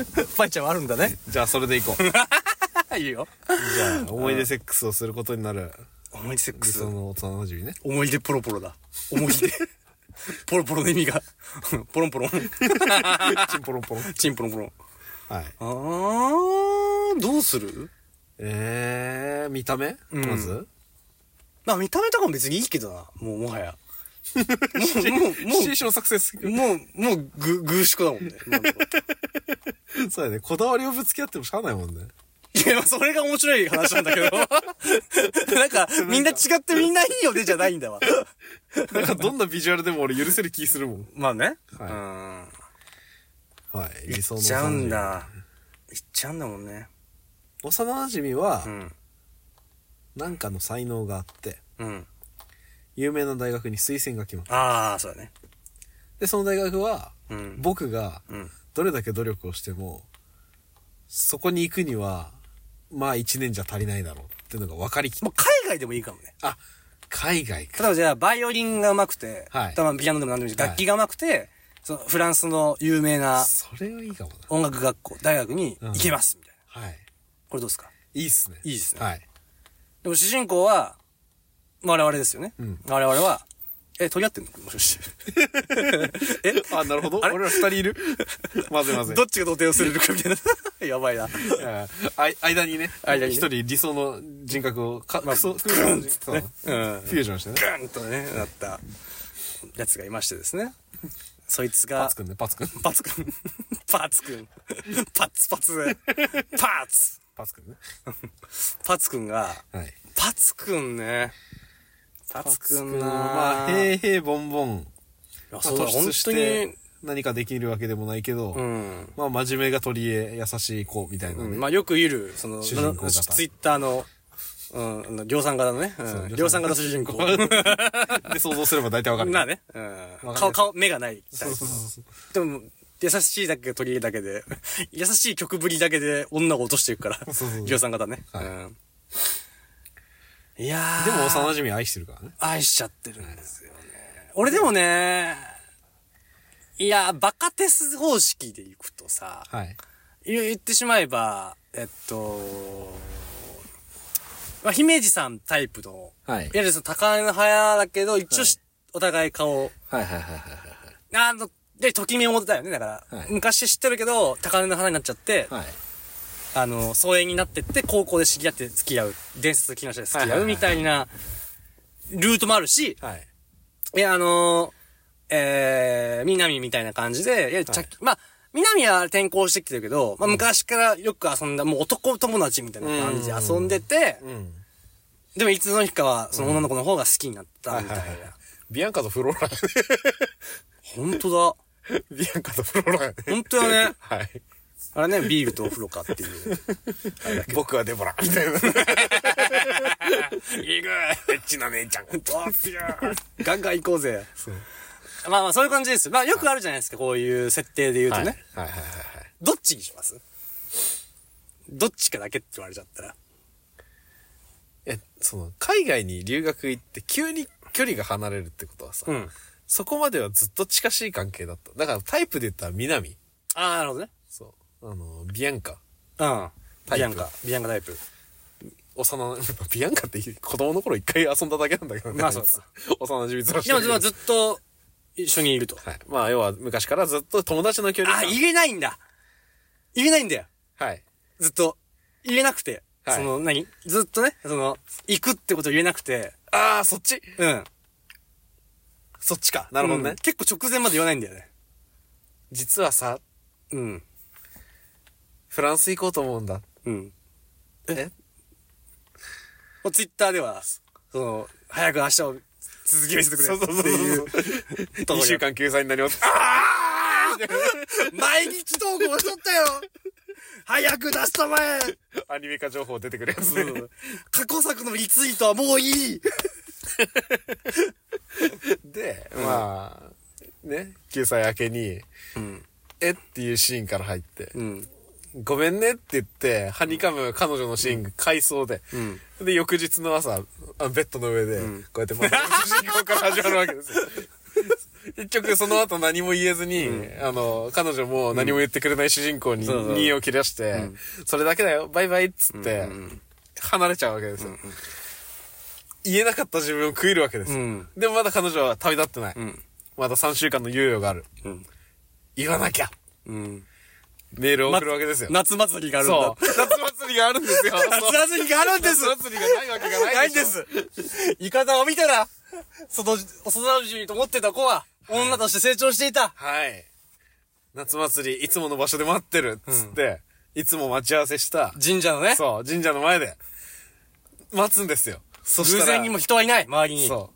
パイちゃんはあるんだね。 じゃあそれでいこう。 いいよ。 じゃあ、思い出セックスをすることになる。 思い出セックス。 その幼馴染ね。 思い出ポロポロだ。思い出。ポロポロの意味が。ポロンポロン。チンポロンポロン。 チンポロンポロン。はい。あー、どうする？ えー、見た目、うん、まずまあ見た目とかも別にいいけどな。もうもはや。 もう、もう、もう、シチュエーション作成する。 もう、もう、ぐ、ぐーしこだもんね。 そうやね。こだわりをぶつけ合ってもしゃあないもんね。 いや、それが面白い話なんだけど。なんか、みんな違ってみんないいよねじゃないんだわ。 なんかどんなビジュアルでも俺許せる気するもん。 まあね。 はい。うん。はい。 理想の。いっちゃうんだ。いっちゃうんだもんね。 幼馴染は、うん、なんかの才能があって、うん、有名な大学に推薦が決まった。 ああ、そうだね。 で、その大学は、うん、僕が、どれだけ努力をしても、そこに行くには、まあ一年じゃ足りないだろうっていうのが分かりきって。 もう海外でもいいかもね。 あ、海外か。 例えばじゃあ、バイオリンが上手くて、はい。多分ピアノでも何でもいい、楽器が上手くて、はい、そのフランスの有名な、 それはいいかもな。 音楽学校、大学に行けます、みたいな。 はい。 これどうですか？ いいっすね。 いいですね。 はい。 でも主人公は、我々ですよね。うん、我々は、え、取り合ってんのもしかして。 えあ、なるほど。俺ら二人いるまずいまずい。 どっちが童貞をするかみたいな。やばいな。 あ間にね、間に一人理想の人格をか、まあ、クソ、クソ、ね、うん、フュージョンしてね。 グーンとね、なったやつがいましてですね。そいつが、 パツくんね、パツくん。 パツくん。パツくん。パツパツで。パツパツくんね。 パツくんが、 はい、 パツくんね。パツくんなまあ、へいへいボンボン。 いや、そうだ、本当に。 何かできるわけでもないけど、うん、まあ、真面目が取り柄、優しい子みたいなね。うん、 まあ、よくいる、その、 主人公型ツイッターの、うん、量産型のね。うん、量産型主人公。 で、想像すれば大体わかる。 なあね。うん。顔、顔、目がない。そうそうそう。でも、優しいだけ取り柄だけで、優しい曲ぶりだけで女を落としていくから。そうそうそう量産型ね。はい、うんいやー。 でも幼馴染愛してるからね。 愛しちゃってるんですよね。俺でもね、いや、バカテス方式でいくとさ、はい。言ってしまえば、えっと、まあ、姫路さんタイプの、はい。いわゆるその高嶺の早だけど、一応、はい、お互い顔。はいはいはいはいはい。あの、で、ときめもだよね。だから、はい、昔知ってるけど、高嶺の花になっちゃって、はい。あの、疎遠になってって、高校で知り合って付き合う。伝説的な人で付き合うみたいな、ルートもあるし、はい。いや、あのー、えー、南みたいな感じで、いや、ちゃ、はい、まあ、南は転校してきてるけど、まあ、昔からよく遊んだ、もう男友達みたいな感じで遊んでて、うん、でもいつの日かは、その女の子の方が好きになったみたいな。はいはいはい、 ビアンカとフローラ。 本当だ。ビアンカとフローラ。 本当よね。 はい。 あれね、ビールとお風呂かっていう。 僕はデボラ。みたいな。いいぐー。エッチな姉ちゃん。 ガンガン行こうぜ。まあまあそういう感じです。まあよくあるじゃないですか、こういう設定で言うとね。はいはいはいはい。どっちにします？どっちかだけって言われちゃったら。 え、その、海外に留学行って急に距離が離れるってことはさ、うん、そこまではずっと近しい関係だった。だからタイプで言ったら南。 ああ、なるほどね。 そう。あの、ビアンカ。 うん。ビアンカ。ビアンカタイプ。 幼、ビアンカって子供の頃一回遊んだだけなんだけどね。 まあそうです幼馴染ずらして。 でもずっと一緒にいると。 はい。まあ要は昔からずっと友達の距離。 あ、言えないんだ。言えないんだよ。 はい。 ずっと。言えなくて。はい。その、何ずっとね、その、行くってことを言えなくて。 ああ、そっちうん。 そっちか。なるほどね、うん。 結構直前まで言わないんだよね。 実はさ、うん。フランス行こうと思うんだ。うん。えツイッターでは、その、早く明日を続き見せてくれっていう。そうそうそうそう。 にしゅうかん救済になります。あー毎日投稿しとったよ早く出したまえアニメ化情報出てくるやつ。 過去作のリツイートはもういいで、うん、まあ、ね、救済明けに、うん、えっていうシーンから入って、うんごめんねって言って、はにかむ彼女のシーンが回想で、うん、で、翌日の朝、あベッドの上で、うん、こうやってまた主人公から始まるわけですよ。結局その後何も言えずに、うん、あの、彼女も何も言ってくれない主人公に荷を切らして、うん、それだけだよ、バイバイっつって、離れちゃうわけですよ。うん、言えなかった自分を食えるわけですよ。うん、でもまだ彼女は旅立ってない。うん、まださんしゅうかんの猶予がある。うん、言わなきゃ。うんメールを送るわけですよ。 夏祭りがあるんだ。 そう。夏祭りがあるんですよ。 夏祭りがあるんです。 夏祭りがないわけがない。 ないんです。言い方を見たら、その、幼馴染と思ってた子は、女として成長していた。 はい。夏祭り、いつもの場所で待ってる。つって、うん、いつも待ち合わせした。 神社のね。 そう、神社の前で。待つんですよ。 そしたら。偶然にも人はいない、周りに。 そう。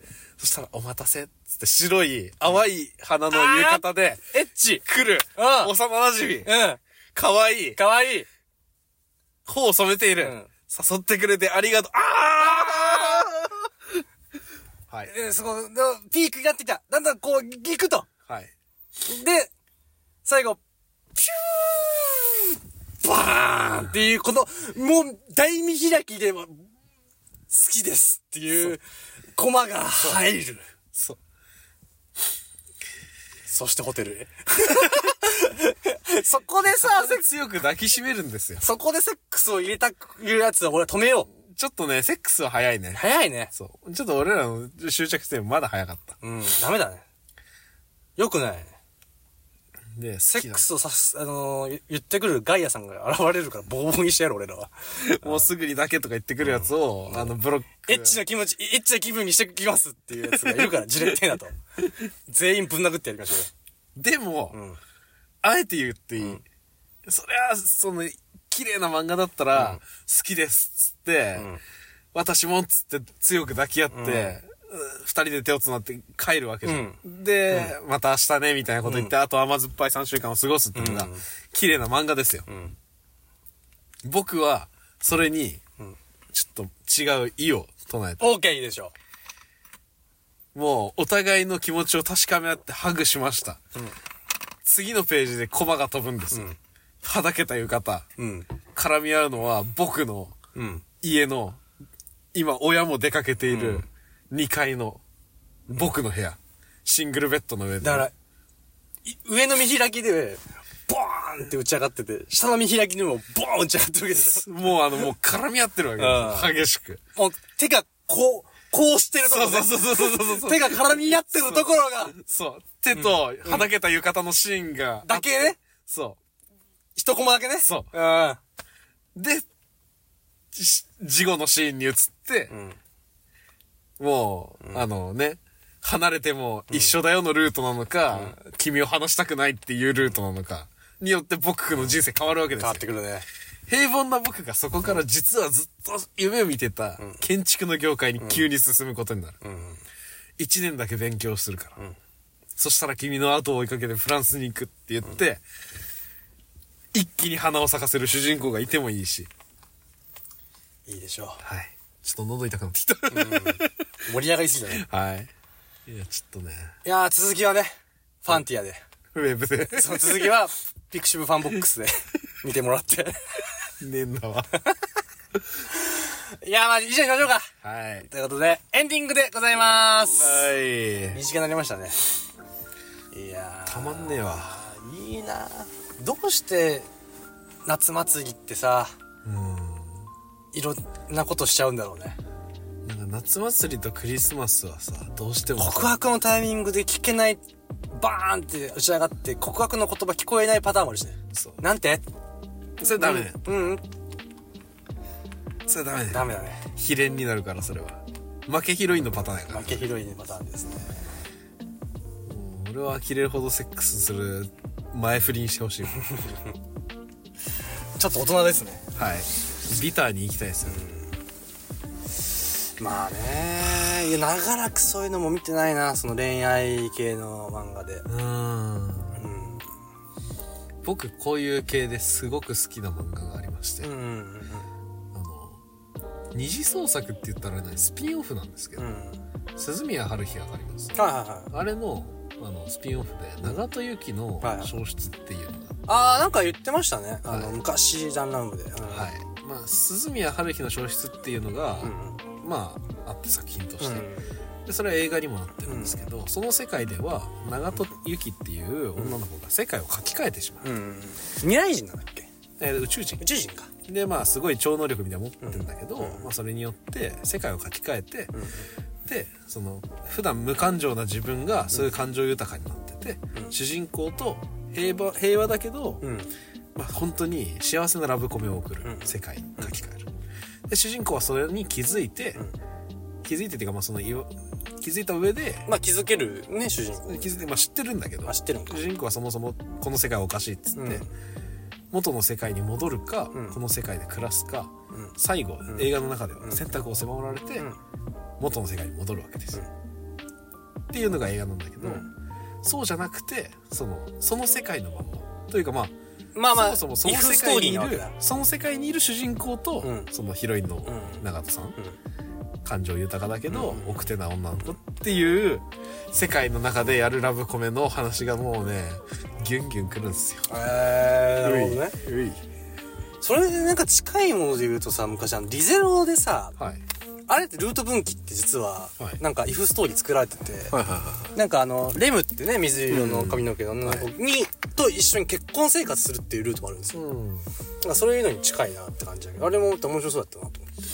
そしたら、お待たせ。つって白い、淡い花の浴衣で、 エッチ来る、うん、幼馴染。うん。かわいい。 かわいい。 頬を染めている。うん、誘ってくれてありがとう。ああはい。えー、そこ、ピークになってきた。だんだんこう、行くと。はい。で、最後、ピューバーンっていう、この、もう、大見開きでは、好きですっていう、コマが入る。そう。そしてホテルへ。 そこでさ、 強く抱きしめるんですよ。 そこでセックスを入れた、入れるやつは俺は止めよう。ちょっとね、セックスは早いね。 早いね。 そう。ちょっと俺らの終着点まだ早かった。 うん、ダメだね。よくないね。 で、 セックスをさす、あのー、言ってくるガイアさんが現れるからボコボコにしてやる俺らは。 もうすぐにだけとか言ってくるやつを、うん、あの、ブロック。 エッチな気持ち、エッチな気分にしてきますっていうやつがいるから、ジレッテーナと。全員ぶん殴ってやりましょうよ。 でも、うん、あえて言っていい、うん、そりゃ、その、綺麗な漫画だったら、うん、好きですっつって、うん、私もっつって強く抱き合って、うん二人で手をつなって帰るわけじゃん。うん、で、うん、また明日ね、みたいなこと言って、うん、あと甘酸っぱいさんしゅうかんを過ごすっていうのが、綺麗な漫画ですよ。うん、僕は、それに、ちょっと違う意を唱えた。 オーケーでしょ。 もう、お互いの気持ちを確かめ合ってハグしました。うん、次のページでコマが飛ぶんですよ。うん、はだけた浴衣。うん、絡み合うのは僕の家の、今親も出かけている、うんにかいの僕の部屋、シングルベッドの上で。 だから、上の見開きで、ボーンって打ち上がってて、下の見開きにもボーン打ち上がってるわけですよ。 もうあの、もう絡み合ってるわけですよ。激しく。 もう手がこう、こうしてるところ、ね。 そうそうそうそうそう。 手が絡み合ってるところが。 そう。手と、はだけた浴衣のシーンが、 うん。だけね。 そう。 一コマだけね。 そう。うん。で、事後のシーンに移って、うんもう、うん、あのね、離れても一緒だよのルートなのか、うん、君を離したくないっていうルートなのか、によって僕の人生変わるわけですよ。 変わってくるね。 平凡な僕がそこから実はずっと夢を見てた建築の業界に急に進むことになる。一、うん、年だけ勉強するから、うん。そしたら君の後を追いかけてフランスに行くって言って、うん、一気に花を咲かせる主人公がいてもいいし。 いいでしょう。 はい。ちょっと喉痛くなってきた。うん、 盛り上がりすぎだね。 はい。いや、ちょっとね。 いやー、続きはね、ファンティアで。 ウェブで。 その続きは、ピクシブファンボックスで見てもらって。ねえんだわ。 いやー、まあ、以上にしましょうか。 はい。 ということで、エンディングでございます。 はい。 短くなりましたね。いやー。 たまんねえわ。 いいなどうして、夏祭りってさ、うんいろんなことしちゃうんだろうね。 なんか夏祭りとクリスマスはさ、どうしても告白のタイミングで聞けない、バーンって打ち上がって告白の言葉聞こえないパターンもあるしね。 そう。 なんてそれダメね。 うん。うん。 それダメね。 ダメだね。 悲恋になるからそれは。負けヒロインのパターンやから。 負けヒロインのパターンですね。 もう俺は呆れるほどセックスする前振りにしてほしい。 ちょっと大人ですね。 はい。ビターに行きたいですよ、 うん、まあねいや長らくそういうのも見てないなその恋愛系の漫画でうん、うん、 僕こういう系ですごく好きな漫画がありまして、うんうんうん、あの二次創作って言ったらねスピンオフなんですけど、うん、鈴宮春日わかります、 はいはいはい、 あれのあのスピンオフで長門由紀の消失っていうのが、はいはい、 ああなんか言ってましたねあの、はい、昔ジャンラン部で、うん、 はいまあ、鈴宮春日の消失っていうのが、うん、まああって作品として、うん、でそれは映画にもなってるんですけど、うん、その世界では長門由紀っていう女の子が世界を書き換えてしまう、うん、 未来人なんだっけ、 えー、宇宙人宇宙人かでまあすごい超能力みたいなの持ってるんだけど、うんまあ、それによって世界を書き換えて、うん、でその普段無感情な自分がそういう感情豊かになってて、うん、主人公と平和、平和だけど、うんまあ、本当に幸せなラブコメを送る世界に書き換える、うん、で主人公はそれに気づいて、うん、気づいてっていうかまあその気づいた上でまあ気づけるね主人公気づいて、まあ、知ってるんだけど、 あ、知ってるんか主人公はそもそもこの世界はおかしいっつって、うん、元の世界に戻るか、うん、この世界で暮らすか、うん、最後、うん、映画の中では選択を迫られて、うん、元の世界に戻るわけですよ、うん、っていうのが映画なんだけど、うん、そうじゃなくてそのその世界のままというかまあまあまあ、 そもそもその世界にいる、その世界にいる主人公と、うん、そのヒロインの長門さん、うん、感情豊かだけど、うん、奥手な女の子っていう世界の中でやるラブコメの話がもうね、ギュンギュンくるんですよ。 えー、なるほどね。うい。それでなんか近いもので言うとさ、昔あの、リゼロでさ、はい、あれってルート分岐って実は、なんかイフストーリー作られてて、はいはいはい、なんかあの、レムってね、水色の髪の毛の女の子に、うん、とと一緒に結婚生活するっていうルートもあるんですよ。うん。だからそういうのに近いなって感じだけど、あれも面白そうだったなと思って。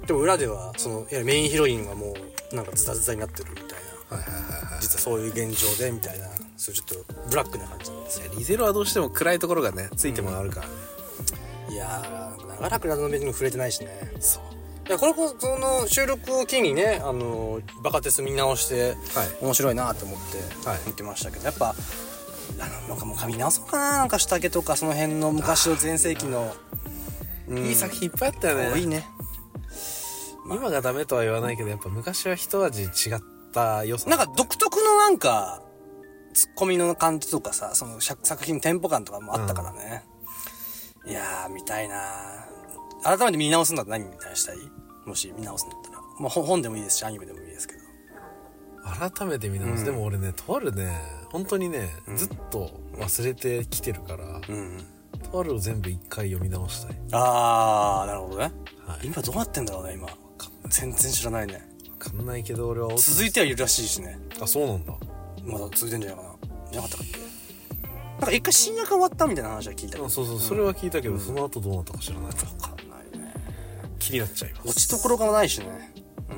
でも裏では、その、いやメインヒロインがもう、なんかズタズタになってるみたいな。はいはいはいはい。実はそういう現状で、みたいな。そういうちょっとブラックな感じなんですよ。 リゼロはどうしても暗いところがね、ついてもあるからね。 うん、いやー、長らく謎のメニュー触れてないしね。そう。いや、これこそ、その、収録を機にね、あの、バカテス見直して、はい、面白いなと思って、見てましたけど、やっぱ、あの、なんかもう見直そうかな、なんか下着とか、その辺の昔の全盛期の、 うん、いい作品いっぱいあったよね。 いいね。 まあ、今がダメとは言わないけど、やっぱ昔は一味違った良さ。 なんか独特のなんか、ツッコミの感じとかさ、その作品のテンポ感とかもあったからね。うん、いやー、見たいなー。改めて見直すんだったら何見たりしたい？もし見直すんだったら。まあ、本でもいいですし、アニメでもいいですけど。 改めて見直す。うん、でも俺ね、とあるね、本当にね、うん、ずっと忘れてきてるから、うん、とあるを全部一回読み直したい。 あー、なるほどね。はい、今どうなってんだろうね、今。全然知らないね。 わかんないけど俺は。 続いてはいるらしいしね。 あ、そうなんだ。 まだ続いてんじゃないかな。じゃなかったかっけ。なんか一回新薬終わったみたいな話は聞いたけど。 そうそう、それは聞いたけど、うん、その後どうなったか知らない。わかんないね。気になっちゃいます。 落ちどころがないしね。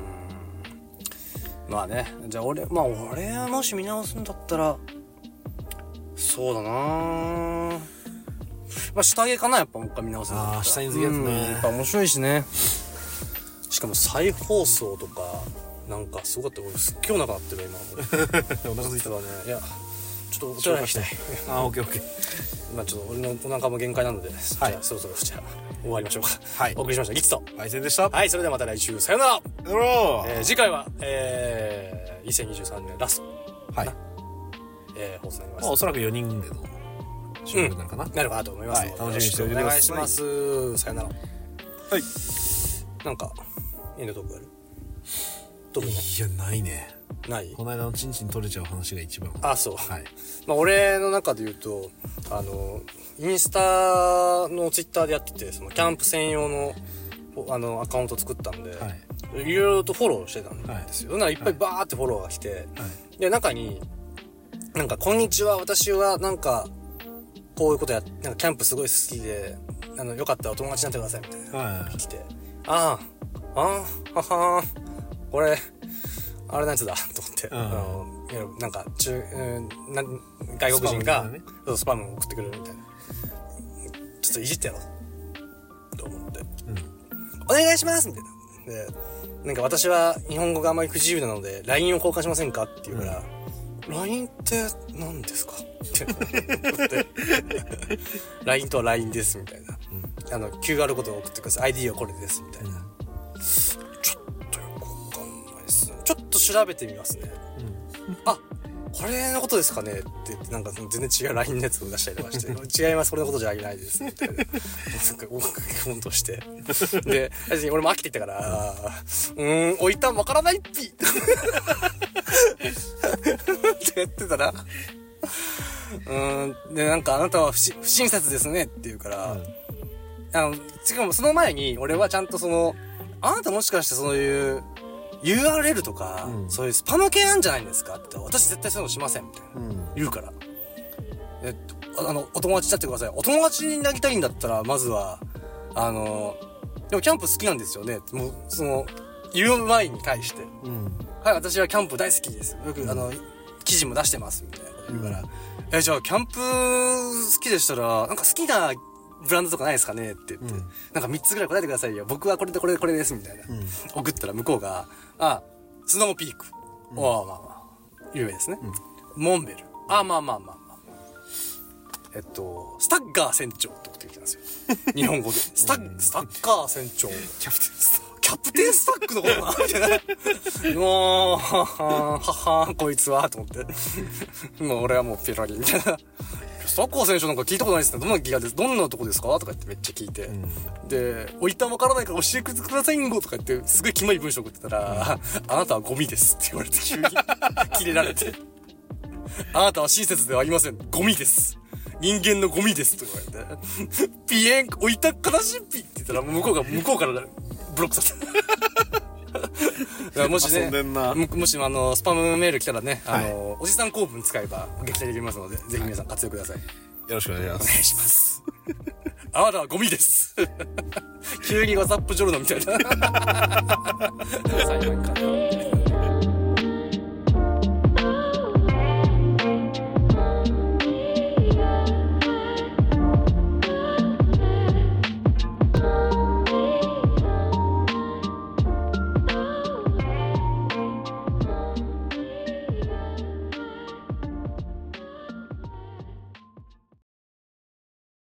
うん。まあね。じゃあ俺、まあ俺はもし見直すんだったら、そうだなぁ。まあ下着かな、やっぱもう一回見直すんだったら。 ああ、下着好きやつね。 やっぱ面白いしね。しかも再放送とか、なんかすごかった。俺すっげえお腹鳴ってる今。 お腹空いたからね。いや、ちょっとお茶にしたい。 あ、オッケーオッケー。 まあちょっと俺のお腹も限界なので、はい、じゃあそろそろじゃあ終わりましょうか。はい。お送りしました。ギッツと。 パイセンでした。 はい、それではまた来週。さよなら。 さよなら。 えー、次回は、えー、にせんにじゅうさんねんラスト。はい。えー、放送になります。 まあおそらくよにんでの収録なのかな、 うん、なるかなと思います。はい。 楽しみにしております。 お願いします。はい、さよなら。はい。なんか、いいのトークある？ いや、ないね。 ない？ この間のチンチン取れちゃう話が一番。 あ、そう。 はい。 まあ、俺の中で言うと、あの、インスタのツイッターでやってて、そのキャンプ専用の、あの、アカウント作ったんで、はい。いろいろとフォローしてたんですよ。はい、だからいっぱいバーってフォローが来て、はい、で、中に、なんか、こんにちは、私は、なんか、こういうことや、なんかキャンプすごい好きで、あの、よかったらお友達になってください、みたいな。はい。来て、ああ、ああ、ははこれ、あれのやつだ、と思って。うん、あのなんか、中、うん、な外国人が、スパム、ね、スパムを送ってくれるみたいな。ちょっといじってやろう。と思って。うん、お願いしますみたいな。で、なんか私は日本語があまり不自由なので、ライン を交換しませんかって言うから、うん、ライン って何ですかって思って。ライン とは ライン です、みたいな。うん、あの、キューアール コードを送ってください。アイディー はこれです、みたいな。うんちょっと調べてみますね。うん、あ、これのことですかねって言って、なんか全然違う ライン のやつを出したりとかして、違います、これのことじゃないです。みたいな。なんか、音として。で、俺も飽きてきたから、うーん、置いたんわからないっぴって言ってたら、うーん、で、なんかあなたは不, 不親切ですねって言うから、うん、あの、しかもその前に俺はちゃんとその、あなたもしかしてそういう、ユーアールエル とか、うん、そういうスパム系なんじゃないんですかって、私絶対そういうのしませんみたいな、うん、言うから、えっと、あのお友達になってください。お友達になりたいんだったらまずはあのでもキャンプ好きなんですよね。もうその言う前に対して、うん、はい、私はキャンプ大好きです。よく、うん、あの記事も出してますみたいなこと言うから、うん、えじゃあキャンプ好きでしたらなんか好きなブランドとかないですかねって言って、うん、なんかみっつぐらい答えてくださいよ。僕はこれでこれでこれですみたいな、うん、送ったら向こうが、あ、スノーピーク、うん、ああまあまあ有名ですね、うん、モンベル、ああまあまあまあまあ、えっとスタッガー船長って送ってきたんですよ。日本語でスタッスタッガー船長、キャプテンスタッキャプテンスタックのことなみたいな。もうははははこいつはと思って、もう俺はもうペラリみたいな。スタッカー選手なんか聞いたことないですね。どんなギガです、どんなとこですかとか言ってめっちゃ聞いて。うん、で、おいたんわからないから教えてくださいんごとか言って、すごいキモい文章送ってたら、うん、あなたはゴミですって言われて急にキレられて。あなたは親切ではありません。ゴミです。人間のゴミですと言われて。ピエン、おいた悲しいピって言ったら、向こうが、向こうからブロックされた。 もしね、 遊んでんな。 ももしあの、スパムメール来たらね、あの、はい、おじさん構文使えば撃退できますので、ぜひ皆さん活用ください。よろしくお願いします。 お願いします。あら、ゴミです。急にワザップジョルノみたいな。最後に